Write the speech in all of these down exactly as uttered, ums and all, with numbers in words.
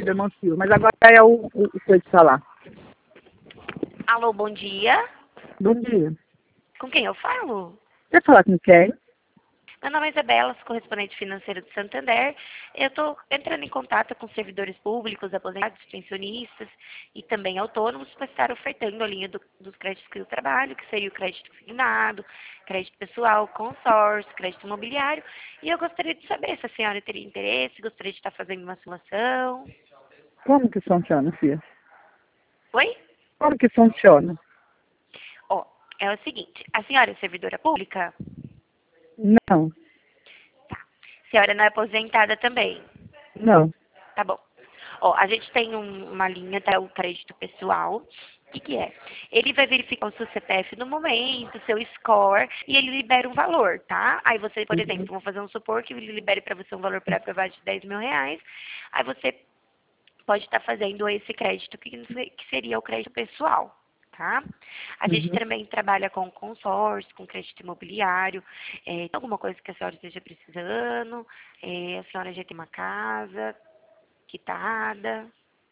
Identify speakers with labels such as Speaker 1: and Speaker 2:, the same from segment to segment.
Speaker 1: do irmão Silvio, mas agora é o, o, o coisa de falar.
Speaker 2: Alô, bom dia.
Speaker 1: Bom dia.
Speaker 2: Com quem eu falo?
Speaker 1: Quer falar com quem?
Speaker 2: Meu nome é Isabela, sou correspondente financeira do Santander. Eu estou entrando em contato com servidores públicos, aposentados, pensionistas e também autônomos para estar ofertando a linha do- dos créditos que eu trabalho, que seria o crédito consignado, crédito pessoal, consórcio, crédito imobiliário. E eu gostaria de saber se a senhora teria interesse, gostaria de estar fazendo uma simulação.
Speaker 1: Como que funciona, filha?
Speaker 2: Oi?
Speaker 1: Como que funciona?
Speaker 2: Ó, é o seguinte, a senhora é servidora pública?
Speaker 1: Não,
Speaker 2: A senhora não é aposentada também?
Speaker 1: não.
Speaker 2: Tá bom. Ó, a gente tem um- uma linha, tá? O crédito pessoal. O que que é? Ele vai verificar o seu C P F no momento, seu score, e ele libera um valor, tá? Aí você, por exemplo,
Speaker 1: Uhum.
Speaker 2: vamos fazer um supor que ele libere para você um valor para aprovar de dez mil reais. Aí você pode estar fazendo esse crédito, que que seria o crédito pessoal, tá? A gente
Speaker 1: Uhum.
Speaker 2: também trabalha com consórcio, com crédito imobiliário. É, tem alguma coisa que a senhora esteja precisando? É, a senhora já tem uma casa quitada?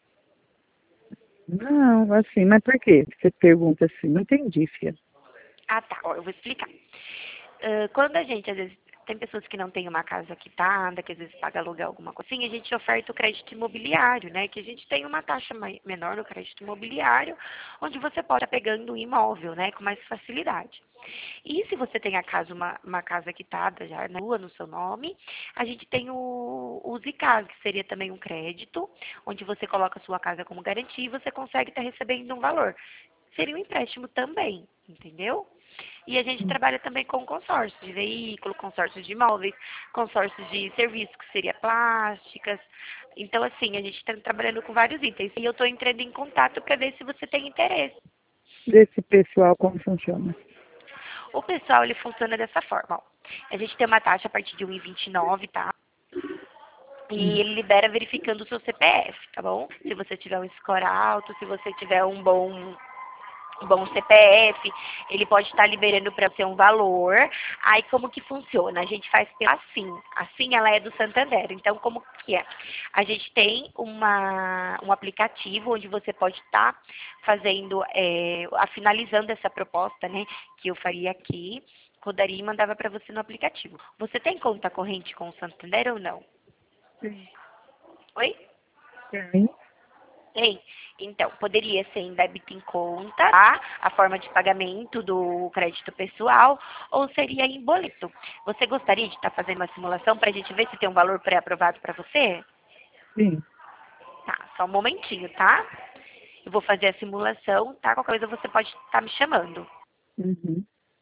Speaker 1: Não, assim, mas por quê? Você pergunta assim, não entendi, filha.
Speaker 2: Ah, tá. Ó, eu vou explicar. Ah, quando a gente, às vezes, tem pessoas que não têm uma casa quitada, que às vezes paga aluguel, alguma coisa assim, a gente oferta o crédito imobiliário, né? Que a gente tem uma taxa mai- menor no crédito imobiliário, onde você pode estar pegando um imóvel, né? Com mais facilidade. E se você tem a casa, uma, uma casa quitada já na rua, no seu nome, a gente tem o, o Zicasa, que seria também um crédito, onde você coloca a sua casa como garantia e você consegue estar recebendo um valor. Seria um empréstimo também, entendeu? E a gente trabalha também com consórcio de veículo, consórcio de imóveis, consórcio de serviços, que seria plásticas. Então, assim, a gente está trabalhando com vários itens. E eu estou entrando em contato para ver se você tem interesse.
Speaker 1: Desse pessoal, como funciona?
Speaker 2: O pessoal, ele funciona dessa forma, ó. A gente tem uma taxa a partir de um vírgula vinte e nove, tá? E ele libera verificando o seu C P F, tá bom? Se você tiver um score alto, se você tiver um bom um bom C P F, ele pode estar liberando para você um valor. Aí como que funciona? A gente faz pela Sim. A Sim, ela é do Santander. Então como que é? A gente tem uma, um aplicativo onde você pode estar fazendo, é, a- finalizando essa proposta, né? Que eu faria aqui, rodaria e mandava para você no aplicativo. Você tem conta corrente com o Santander ou não?
Speaker 1: Sim.
Speaker 2: Oi?
Speaker 1: Tem.
Speaker 2: Tem? Então, poderia ser em débito em conta, tá? A forma de pagamento do crédito pessoal, ou seria em boleto. Você gostaria de estar fazendo uma simulação para a gente ver se tem um valor pré-aprovado para você?
Speaker 1: Sim.
Speaker 2: Tá, só um momentinho, tá? Eu vou fazer a simulação, tá? Qualquer coisa você pode estar me chamando.
Speaker 1: Uhum.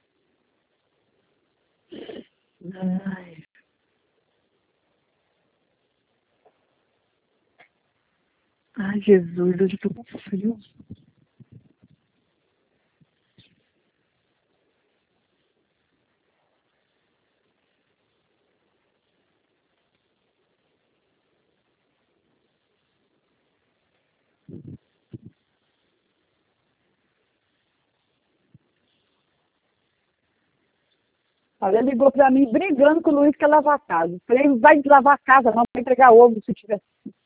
Speaker 1: Ai, ai, Jesus, hoje eu tô com frio. Ela ligou pra mim brigando com o Luiz que ia lavar a casa. Falei, não vai lavar a casa, não, vai entregar ovo se tiver.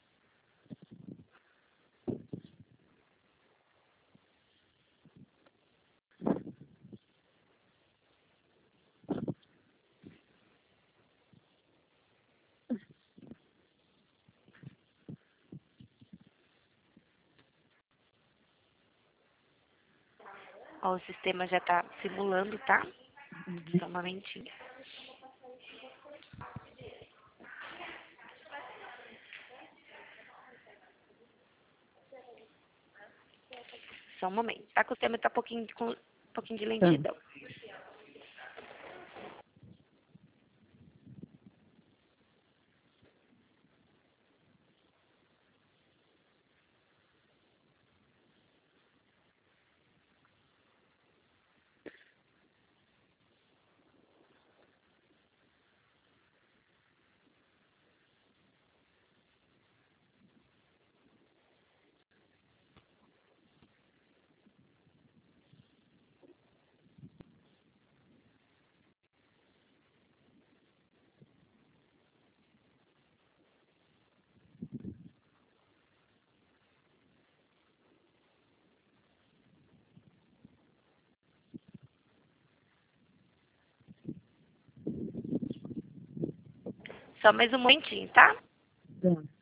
Speaker 2: Ó, o sistema já tá simulando, tá? Só um momentinho. Só um momento. Tá? Que o sistema tá um pouquinho, com um pouquinho de
Speaker 1: Tá.
Speaker 2: lentidão. Só mais um momentinho, tá?
Speaker 1: Tá.